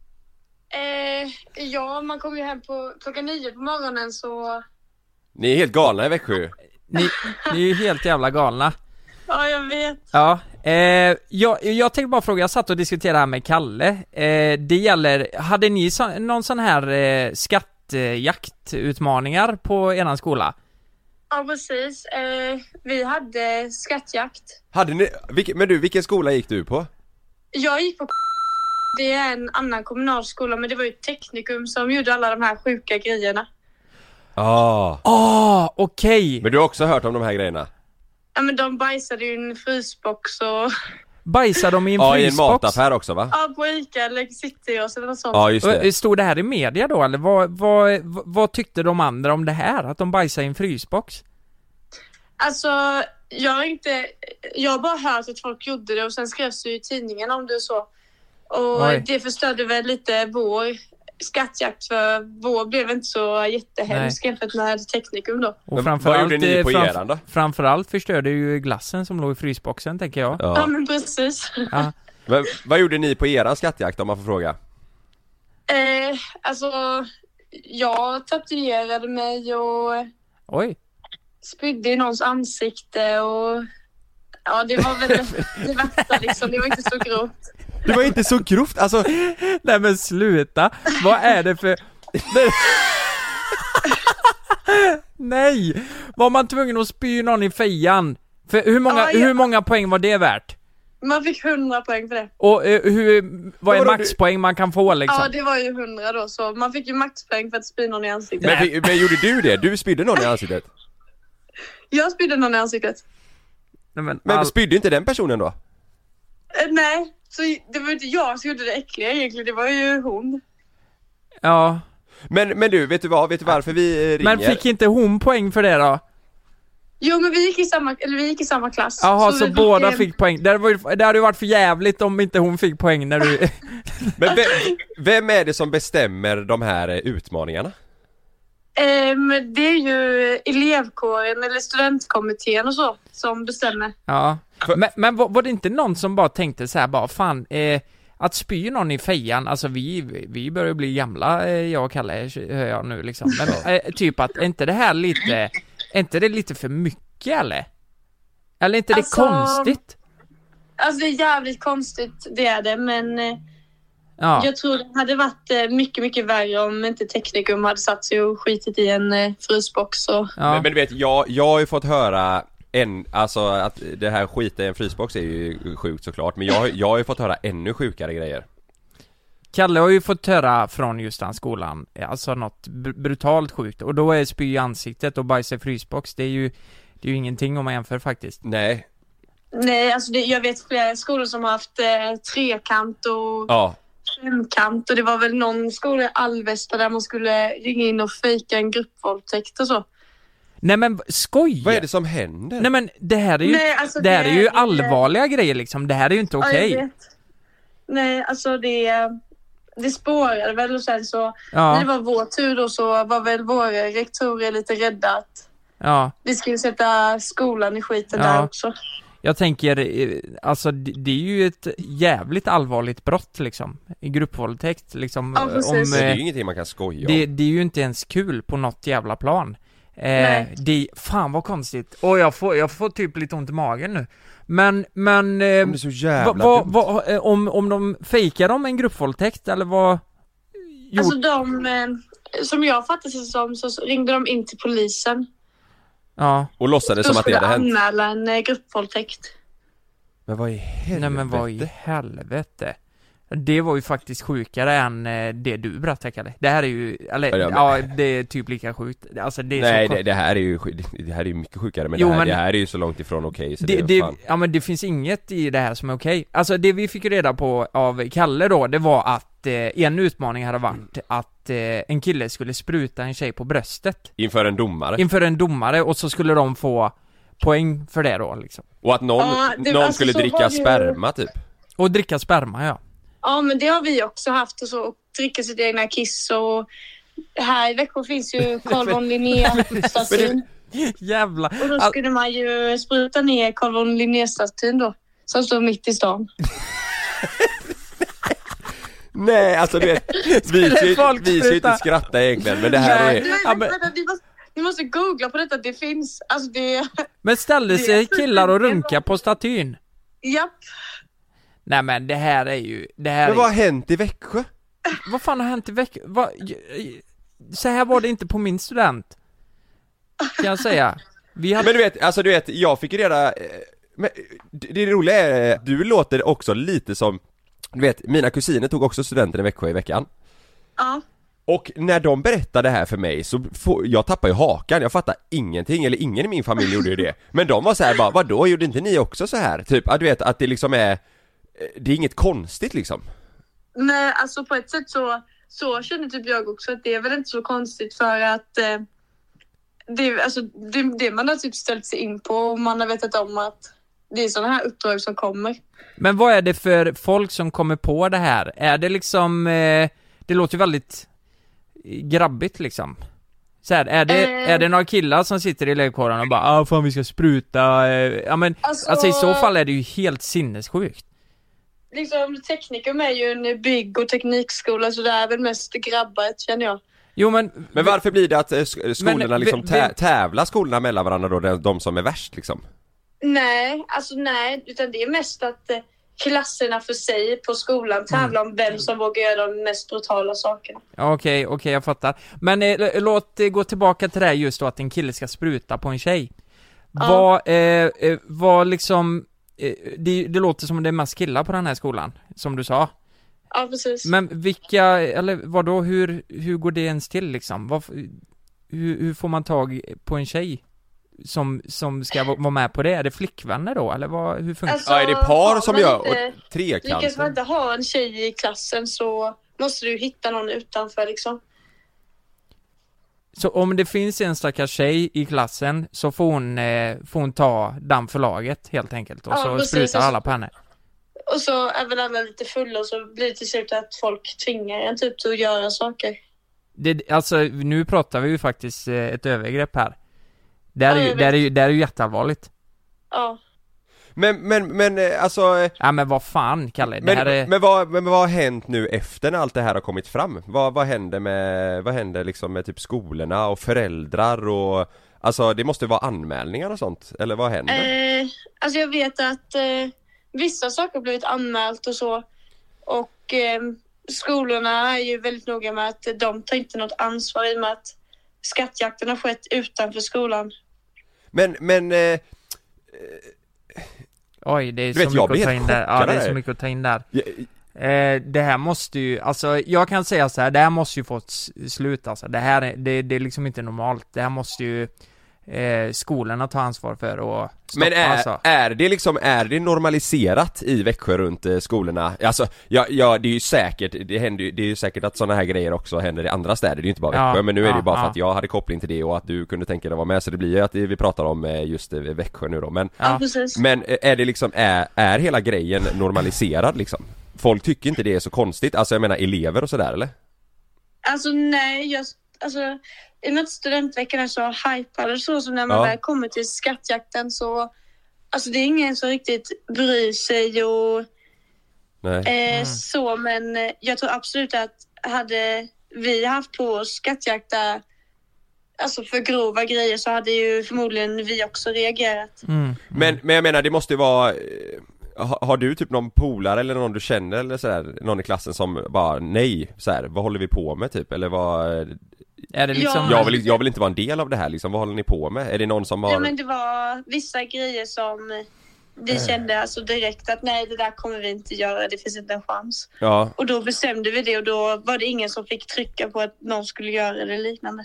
Ja, man kommer ju hem på klockan 9 på morgonen så... Ni är helt galna i Växjö. Ni är ju helt jävla galna. Ja, jag vet. Ja, jag tänkte bara fråga, jag satt och diskuterade här med Kalle. Det gäller, hade ni någon sån här skattjaktutmaningar på eran skola? Ja, precis. Vi hade skattjakt. Hade ni, vilken skola gick du på? Jag gick på... Det är en annan kommunalskola, men det var ju Teknikum som gjorde alla de här sjuka grejerna. Okej. Men du har också hört om de här grejerna? Ja, men de bajsade ju i en frysbox och... Bajsade de i en Ja, i en frysbox? mataffär också, va? Ja, på Ica eller Cityos eller något sånt. Ja, just det. Stod det här i media då, eller vad tyckte de andra om det här? Att de bajsade i en frysbox? Alltså, jag har bara hört att folk gjorde det och sen skrevs det i tidningen om det och så. Och Oj. det förstörde väl lite vår skattjakt, för vår blev inte så jättehemsk jämfört med Teknikum då. Och Men vad gjorde ni på eran då? Framförallt förstörde ju glassen som låg i frysboxen, tänker jag. Ja, men precis. Ja. Men, vad gjorde ni på eran skattjakt, om man får fråga? Alltså, jag tatuerade mig och Oj. spydde i någons ansikte och... Ja, det var väl det värsta liksom. Det var inte så grovt. Det var inte så grovt, alltså. Nej men sluta. Vad är det för... Nej. Var man tvungen att spy någon i fejan? För hur många poäng var det värt? Man fick 100 poäng för det. Och vad är maxpoäng man kan få liksom? Ja, det var ju 100 då, så man fick ju maxpoäng för att spy någon i ansiktet. Men gjorde du det? Du spydde någon i ansiktet? Jag spydde någon i ansiktet. Nej, Men spydde inte den personen då? Nej, så det var inte jag som gjorde det äckliga egentligen, det var ju hon. Ja. Men du, vet du varför vi ringer? Men fick inte hon poäng för det då? Jo, men vi gick i samma klass. Jaha, så båda fick poäng. Det hade ju varit för jävligt om inte hon fick poäng när du... Men vem är det som bestämmer de här utmaningarna? Det är ju elevkåren eller studentkommittén och så som bestämmer. Ja. Men var det inte någon som bara tänkte så här, bara fan, att spy någon i fejan, alltså vi börjar bli gamla, jag och Kalle, hör jag nu liksom. Men typ att, är inte det lite för mycket eller? Eller är inte det konstigt? Alltså det är jävligt konstigt, det är det, men ja. Jag tror det hade varit mycket, mycket värre om inte Teknikum hade satt sig och skitit i en frysbox. Och... Ja. Men du vet, jag har ju fått höra alltså att det här skiten i en frysbox är ju sjukt såklart, men jag har ju fått höra ännu sjukare grejer. Kalle har ju fått höra från just den skolan, alltså något brutalt sjukt, och då är spy i ansiktet och bajsa i frysbox, det är ju ingenting om man jämför faktiskt. Nej, alltså jag vet flera skolor som har haft trekant och femkant, och det var väl någon skola i Alvesta där man skulle ringa in och fejka en gruppvåldtäkt och så. Nej men skoj! vad är det som händer? Nej men det här är ju, alltså, det här är ju allvarliga grejer liksom, det här är ju inte okej. Ja, nej, alltså det spårade väl, och sen så när det var vår tur då så var väl våra rektorer lite rädda att vi skulle sätta skolan i skiten där också. Jag tänker, alltså det är ju ett jävligt allvarligt brott liksom, i gruppvåldtäkt liksom. Ja, precis. Det är ju ingenting man kan skoja om. Det är ju inte ens kul på något jävla plan. Fan vad konstigt. Och jag får typ lite ont i magen nu. Men det är så jävla om de fejkar dem en gruppvåldtäkt eller vad? Alltså som jag fattade det så ringde de in till polisen. Ja. Och låtsades som att det hade hänt. De skulle anmäla en gruppvåldtäkt. Men vad i helvete? Nej men vad i helvete. Det var ju faktiskt sjukare än det du berättade, Kalle. Det här är ju, eller det är typ lika sjukt. Alltså det är det här är ju mycket sjukare, men det här är ju så långt ifrån okej, så ja men det finns inget i det här som är okej. Alltså det vi fick reda på av Kalle då, det var att en utmaning hade varit att en kille skulle spruta en tjej på bröstet inför en domare, och så skulle de få poäng för det då liksom. Och att någon skulle dricka sperma typ. Och dricka sperma, ja. Ja, men det har vi också haft, och så och dricka sitt egna kiss, och här i Växjö finns ju Carl von Linné-statyn. Jävla. Och då skulle man ju spruta ner Carl von Linné-statyn då, som står mitt i stan. Nej, alltså du vet, vi ska inte skratta egentligen, men det här är... Ni måste googla på detta, det finns, alltså det... Men ställde sig killar och runka på statyn? Japp. Nej men det här är ju... Men vad har hänt i Växjö? Vad fan har hänt i Växjö? Så här var det inte på min student, kan jag säga. Men du vet, jag fick reda... Men det roliga är, du låter också lite som du vet, mina kusiner tog också studenten i Växjö i veckan. Ja. Och när de berättade det här för mig så jag tappade ju hakan, jag fattar ingenting, eller ingen i min familj gjorde ju det. Men de var så här bara, vadå, gjorde inte ni också så här? Typ, att du vet att det liksom det är inget konstigt liksom. Nej, alltså på ett sätt så känner typ jag också att det är väl inte så konstigt för att det man har typ ställt sig in på och man har vetat om att det är sådana här uppdrag som kommer. Men vad är det för folk som kommer på det här? Är det liksom, det låter ju väldigt grabbigt liksom. Så här, är det några killar som sitter i elevkåren och bara, fan vi ska spruta, ja men, alltså i så fall är det ju helt sinnessjukt. Liksom, Teknikum är ju en bygg- och teknikskola så det är väl mest grabbar, känner jag. Jo men varför blir det att skolorna liksom tävlar skolorna mellan varandra då, de som är värst liksom? Nej, utan det är mest att klasserna för sig på skolan tävlar om vem som vågar göra de mest brutala sakerna. Okej, jag fattar. Men låt gå tillbaka till det här just då att en kille ska spruta på en tjej. Ja. Vad liksom, det låter som det är mest killar på den här skolan, som du sa. Ja, precis. Men vilka, eller vadå, hur går det ens till liksom? Hur får man tag på en tjej som ska vara med på det? Är det flickvänner då? Eller hur funkar det? Ja, är det par som gör trekanter? Lyckas man inte ha en tjej i klassen så måste du hitta någon utanför liksom. Så om det finns en stackars tjej i klassen så får hon ta damm för laget helt enkelt. Och så sprutar alla på henne. Och så är väl alla lite fulla och så blir det till slut att folk tvingar en typ till att göra saker. Alltså nu pratar vi ju faktiskt ett övergrepp här. Det är ju jätteallvarligt. Ja. Men alltså... Ja men vad fan, Kalle, men vad har hänt nu efter när allt det här har kommit fram? Vad händer liksom med typ skolorna och föräldrar och... Alltså det måste vara anmälningar och sånt, eller vad händer? Alltså jag vet att vissa saker har blivit anmält och så. Och skolorna är ju väldigt noga med att de tar inte något ansvar i och med att skattjakten har skett utanför skolan. Men oj, det är så mycket att ta in där. Ja, det är så mycket att ta in där. Det här måste ju, alltså jag kan säga så här, det här måste ju få ett slut alltså. Det här det är liksom inte normalt. Det här måste ju skolorna ta ansvar för och stoppa. Men är det normaliserat i Växjö runt skolorna? Alltså det är ju säkert, det är ju säkert att sådana här grejer också händer i andra städer. Det är ju inte bara Växjö, men nu är det ju bara för att jag hade koppling till det och att du kunde tänka dig att vara med, så det blir ju att vi pratar om just Växjö nu då. Men är det liksom, är hela grejen normaliserad liksom? Folk tycker inte det är så konstigt, alltså jag menar elever och sådär, eller? Alltså nej, i och med att studentveckan är så hypad och så när man väl kommer till skattjakten så alltså det är ingen som riktigt bryr sig och så, men jag tror absolut att hade vi haft på oss skattjakta alltså för grova grejer så hade ju förmodligen vi också reagerat. Men jag menar, det måste ju vara... Har du typ någon polare eller någon du känner eller sådär, någon i klassen som bara nej, såhär, vad håller vi på med typ, eller vad är det liksom... jag vill inte vara en del av det här liksom, vad håller ni på med? Är det någon som har... Ja men det var vissa grejer som vi kände alltså direkt att nej, det där kommer vi inte göra, det finns inte en chans. Ja. Och då bestämde vi det och då var det ingen som fick trycka på att någon skulle göra det liknande.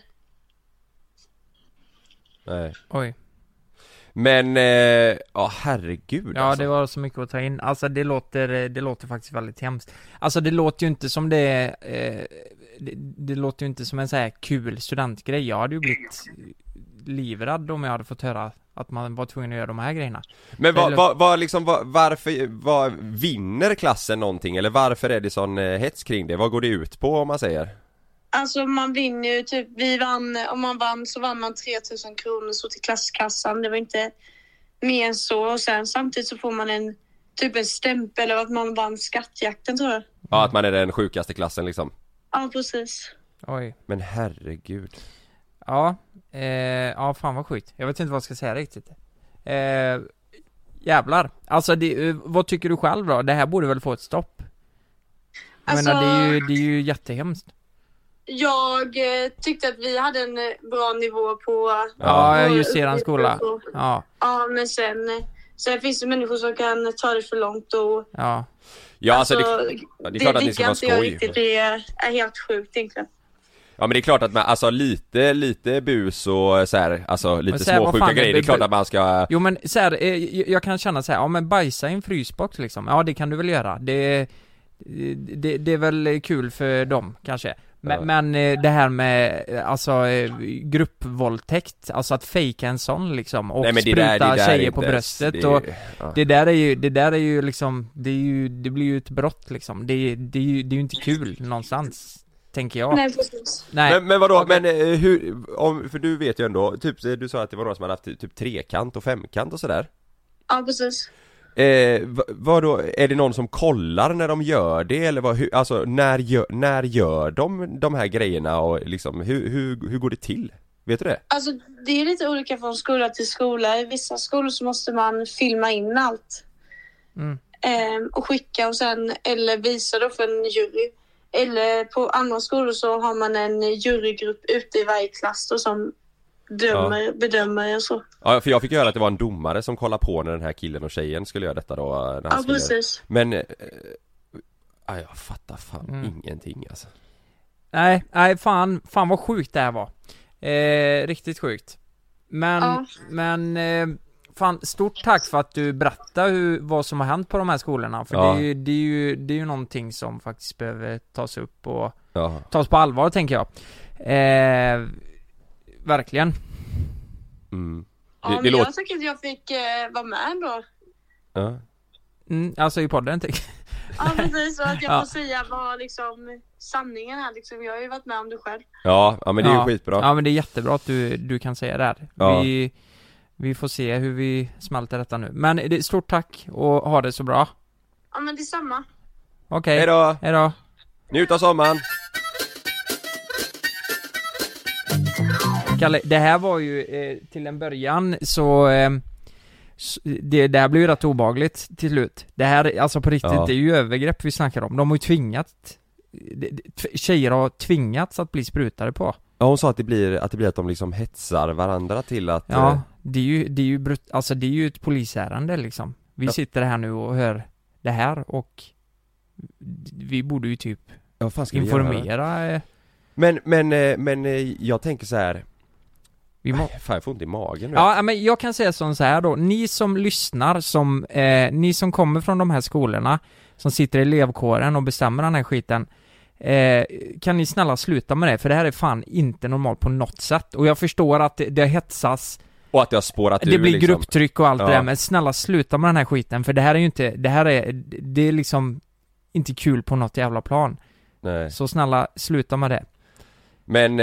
Nej. Oj. Men, herregud ja, alltså. Det var så mycket att ta in. Alltså det låter faktiskt väldigt hemskt. Alltså det låter ju inte som det låter ju inte som en så här kul studentgrej. Jag hade ju blivit livrädd om jag hade fått höra att man var tvungen att göra de här grejerna. Men varför vinner klassen någonting? Eller varför är det sån hets kring det? Vad går det ut på om man säger? Alltså man vinner ju typ, om man vann så vann man 3000 kronor så till klasskassan. Det var inte mer än så. Och sen samtidigt så får man en stämpel av att man vann skattjakten, tror jag. Ja, att man är den sjukaste klassen liksom. Ja, precis. Oj. Men herregud. Ja, fan vad sjukt. Jag vet inte vad jag ska säga riktigt. Jävlar. Alltså vad tycker du själv då? Det här borde väl få ett stopp? Jag menar, det är ju jättehemskt. Jag tyckte att vi hade en bra nivå på... Ja, just eran skola. Ja, men sen Sen finns det människor som kan ta det för långt och... Ja, alltså det är klart att det ska vara skoj. Det är helt sjukt egentligen. Ja, men det är klart att man, alltså lite bus och så här, alltså lite småsjuka grejer, det är klart att man ska... Jo, men så här, jag kan känna så här, ja men bajsa i en frysbox liksom. Ja, det kan du väl göra. Det är väl kul för dem kanske. Men det här med alltså gruppvåldtäkt, alltså att fejka en sån liksom och spruta tjejer på bröstet och det där är ju liksom det blir ju ett brott liksom. Det är ju inte kul någonstans. Tänker jag. Nej, precis. Nej. Men vadå, okay. Men hur, för du vet ju ändå, typ du sa att det var några som hade haft typ trekant och femkant och sådär. Ja, precis. Vadå, är det någon som kollar när de gör det eller alltså när gör de här grejerna och liksom hur går det till? Vet du det? Alltså det är lite olika från skola till skola. I vissa skolor så måste man filma in allt. Och skicka och sen eller visa då för en jury. Eller på andra skolor så har man en jurygrupp ute i varje klass då, som bedömer och så. Ja, för jag fick höra att det var en domare som kollade på när den här killen och tjejen skulle göra detta då. Ja, precis. Men jag fattar fan ingenting alltså. Nej, fan vad sjukt det här var. Riktigt sjukt. Men fan, stort tack för att du berättar vad som har hänt på de här skolorna. För det är ju någonting som faktiskt behöver tas upp och tas på allvar, tänker jag. Verkligen. Ja, men jag tycker att jag fick vara med då. Ja. Alltså i podden, tänker jag. Ja, precis. Så att jag får säga vad liksom sanningen är liksom. Jag har ju varit med om det själv. Ja, men det är ju skitbra. Ja, men det är jättebra att du kan säga det här. Ja. Vi får se hur vi smälter detta nu. Men det är stort tack och ha det så bra. Ja, men detsamma. Okej. Hej då. Njut av sommaren. Kalle, det här var ju till en början så det där blir ju rätt obehagligt till slut. Det här, alltså på riktigt, det är ju övergrepp vi snackar om. De har ju tvingat, tjejer har tvingats att bli sprutade på. Ja, hon sa att det blir att de liksom hetsar varandra till att... Ja, det är ju ett polisärende liksom. Vi sitter här nu och hör det här och vi borde ju typ informera. Men jag tänker så här. Fan, jag får ont i magen nu. Ja, men jag kan säga så här då. Ni som lyssnar, ni som kommer från de här skolorna, som sitter i elevkåren och bestämmer den här skiten, kan ni snälla sluta med det? För det här är fan inte normalt på något sätt. Och jag förstår att det hetsas och att det har spårat det blir liksom grupptryck och allt det där. Men snälla sluta med den här skiten. För det här är ju inte, det är liksom inte kul på något jävla plan. Nej. Så snälla sluta med det. Men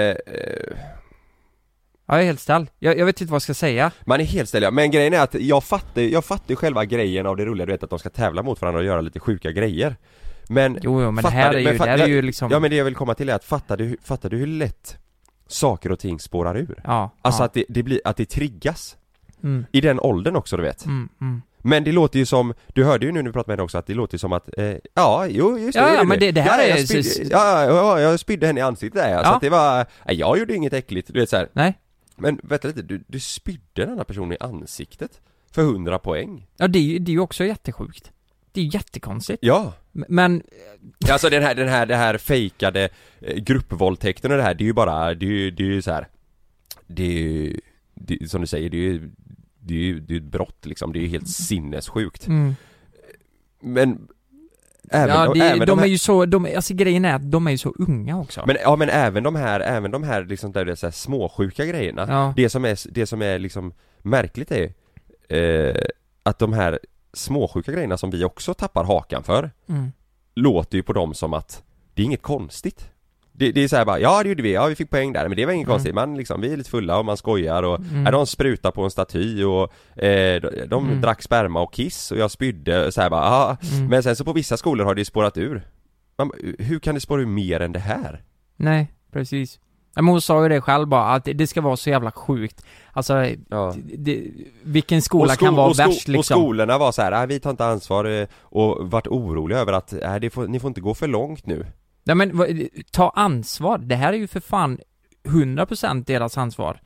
ja, jag är helt ställd. Jag vet inte vad jag ska säga. Man är helt ställd, ja. Men grejen är att jag fattar själva grejen av det roliga, du vet, att de ska tävla mot varandra och göra lite sjuka grejer. Men jo, men det här är ju liksom... Ja, men det jag vill komma till är att fattar du hur lätt saker och ting spårar ur? Ja. Alltså att det blir, att det triggas. I den åldern också, du vet. Men det låter ju som, du hörde ju nu när vi pratade med henne också, att det låter ju som att just det. Ja, men det här är... jag spydde henne i ansiktet där, så att det var... jag gjorde inget äckligt, du vet så här. Nej. Men vänta lite, du spydde den här personen i ansiktet för 100 poäng. Ja, det är ju också jättesjukt. Det är ju jättekonstigt. Ja. Men alltså det här fejkade gruppvåldtäkten och det här, det är ju bara, det är ju så här. Det är som du säger, det är ju ett brott liksom, det är ju helt sinnessjukt. Men de är ju så, alltså grejen är att de är ju så unga också. Men även de här liksom där det är så här småsjuka grejerna. Ja. Det som är liksom märkligt är att de här småsjuka grejerna som vi också tappar hakan för låter ju på dem som att det är inget konstigt. Det är så här bara, ja det gjorde vi, vi fick poäng där, men det var inget konstigt. Man liksom, vi är lite fulla och man skojar och de sprutar på en staty och de drack sperma och kiss och jag spydde så här bara, men sen så på vissa skolor har det spårat ur. Hur kan det spåra ur mer än det här? Nej, precis. Men hon sa ju det själv bara, att det ska vara så jävla sjukt. Alltså, vilken skola kan vara värst liksom? Och skolorna var så här, vi tar inte ansvar och varit oroliga över att ni får inte gå för långt nu. Nej, men ta ansvar. Det här är ju för fan 100% deras ansvar.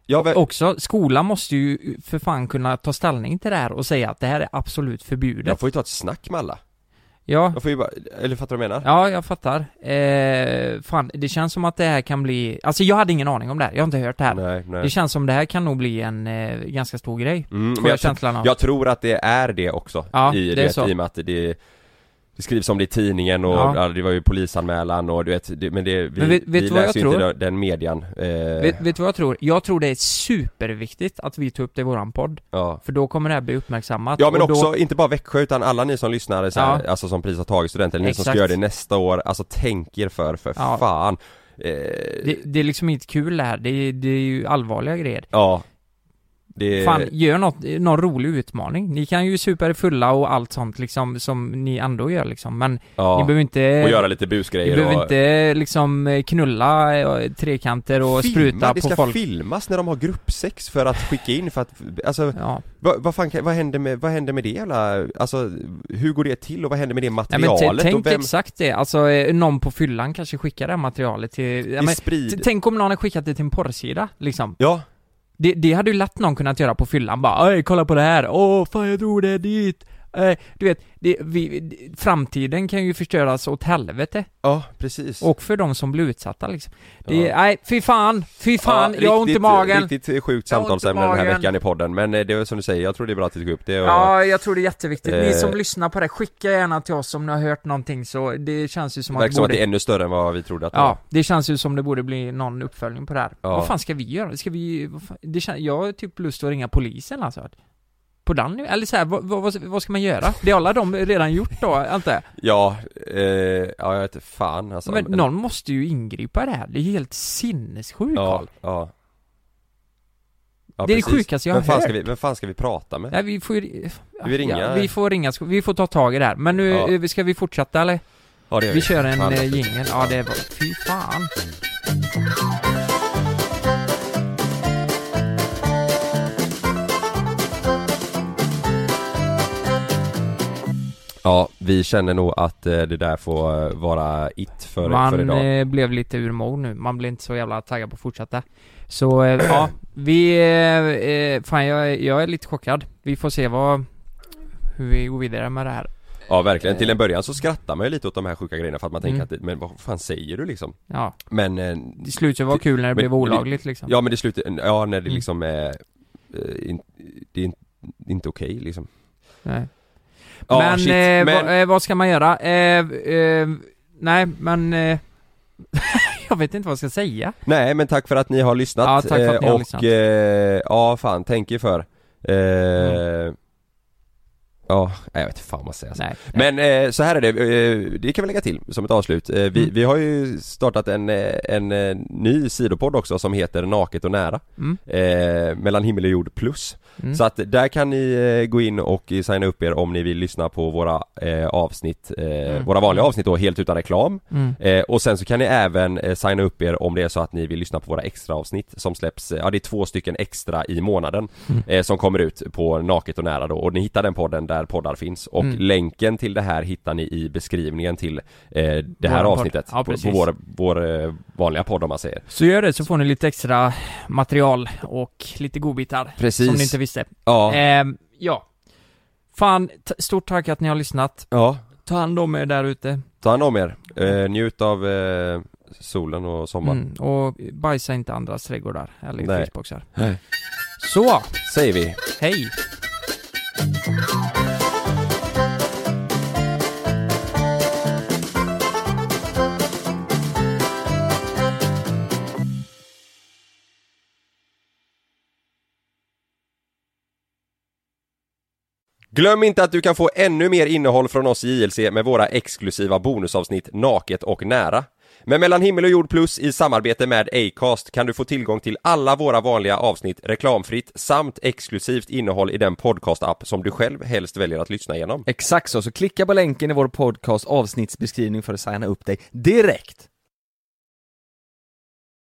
också, skolan måste ju för fan kunna ta ställning till det här och säga att det här är absolut förbjudet. Jag får ju ta ett snack med alla. Ja. Jag får ju bara, eller fattar du vad jag menar? Ja, jag fattar. Fan, det känns som att det här kan bli... Alltså jag hade ingen aning om det här, jag har inte hört det här. Nej. Det känns som det här kan nog bli en ganska stor grej. Men jag tror att det är det också. Ja, i det är så. I och med att det skrivs om det i tidningen och det var ju polisanmälan och du vet, men vi läser ju inte den median. Vet du vad jag tror? Jag tror det är superviktigt att vi tar upp det i våran podd. Ja. För då kommer det här bli uppmärksammat. Ja, men och också, inte bara Växjö utan alla ni som lyssnar så här, alltså som precis har tagit studenter, eller ni som ska göra det nästa år, alltså tänk er för fan. Det är liksom inte kul det här, det är ju allvarliga grejer. Ja. Fan, gör någon rolig utmaning. Ni kan ju super er fulla och allt sånt liksom, som ni ändå gör liksom. Men ni behöver inte... Och göra lite busgrejer. Ni behöver inte liksom knulla trekanter och spruta på folk. Det ska filmas när de har gruppsex för att skicka in, för att, alltså, vad händer med det jävla, alltså, hur går det till och vad händer med det materialet? Tänk exakt det, alltså någon på fyllan kanske skickar det här materialet till... Tänk om någon har skickat det till en porrsida liksom. Ja. Det hade ju lätt någon kunnat göra på fyllan. Bara, kolla på det här. Fan jag tror det är dit. Du vet, framtiden kan ju förstöras åt helvete. Ja, precis. Och för de som blir utsatta liksom. Nej, fy fan, jag har ont i magen. Riktigt sjukt samtalsämne den här veckan i podden. Men det är som du säger, jag tror det är bra att vi går upp det. Ja, jag tror det är jätteviktigt. Ni som lyssnar på det, skicka gärna till oss om ni har hört någonting. Så det känns ju som att det är ännu större än vad vi trodde att det var. Ja, det känns ju som det borde bli någon uppföljning på det här. Vad fan ska vi göra? Jag har typ lust att ringa polisen alltså. På den, eller så här, vad ska man göra? Det har alla de redan gjort då, inte? Ja, jag vet inte fan alltså, men någon måste ju ingripa i det här. Det är helt sinnessjukt. Ja, det är det sjukaste jag har hört. Vem fan ska vi prata med? Nej, vi får ringa. Vi får ta tag i det här. Men nu ska vi fortsätta eller? Ja, det gör vi. Vi kör en jingle. Ja, det var fy fan. Ja, vi känner nog att det där får vara för idag. Man blev lite urmod nu. Man blev inte så jävla taggad på att fortsätta. Så fan jag är lite chockad. Vi får se hur vi går vidare med det här. Ja, verkligen. Till en början så skrattar man ju lite åt de här sjuka grejerna för att man tänker att men vad fan säger du liksom? Ja. Men det slutar vara kul när det blev olagligt liksom. Ja, men det slutar när det liksom är det är inte okej liksom. Nej. Men vad ska man göra? Nej, men jag vet inte vad jag ska säga. Nej, men tack för att ni har lyssnat. Ja, tack för att ni har lyssnat. Fan, tänk er för. Ja, jag vet inte fan vad man säger. Nej. Men så här är det kan vi lägga till som ett avslut. Vi har ju startat en ny sidopodd också som heter Naket och nära. Mellan himmel och jord plus. Så att där kan ni gå in och signa upp er om ni vill lyssna på våra avsnitt, våra vanliga avsnitt då, helt utan reklam. Och sen så kan ni även signa upp er om det är så att ni vill lyssna på våra extra avsnitt som släpps, det är 2 stycken extra i månaden som kommer ut på Naket och nära då. Och ni hittar den podden där poddar finns. Och länken till det här hittar ni i beskrivningen till det här avsnittet. Ja, på vår vanliga podd om man säger. Så gör det, så får ni lite extra material och lite godbitar. Precis. Som ni inte visste. Ja. Ja. Fan, stort tack att ni har lyssnat. Ja. Ta hand om er där ute. Ta hand om er. Njut av solen och sommaren. Och bajsa inte andras trädgårdar eller frysboxar. Nej. Så säger vi. Hej. Glöm inte att du kan få ännu mer innehåll från oss i JLC med våra exklusiva bonusavsnitt Naket och nära. Med Mellan himmel och jord plus i samarbete med Acast kan du få tillgång till alla våra vanliga avsnitt reklamfritt samt exklusivt innehåll i den podcast-app som du själv helst väljer att lyssna igenom. Exakt så klicka på länken i vår podcast avsnittsbeskrivning för att signa upp dig direkt.